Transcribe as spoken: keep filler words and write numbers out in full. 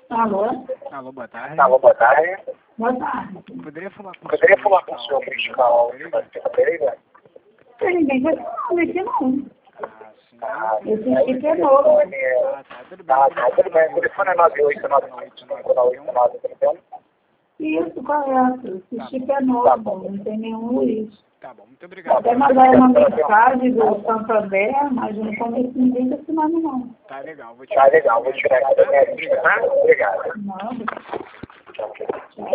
Alô? Alô, boa tarde. Alô, boa tarde. Boa tarde. Poderia falar com o Poderia senhor falar com o senhor Criscal Pereira? Tem ninguém que não, aqui não. Ah, sim. Ah, Esse chip é novo. Ah, tá, tudo bem. Tá, tá, tudo bem. O telefone é nove oito nove cinco nove nove três um. Isso, correto. Esse chip é novo, não tem nenhum Luiz. Tá bom, muito obrigado. Até mandaram uma mensagem do Santander, mas eu não conheço ninguém desse nome, não. Tá legal, vou tirar. Tá legal, vou tirar aqui da minha lista, tá? Obrigado. Não. Tchau, tchau.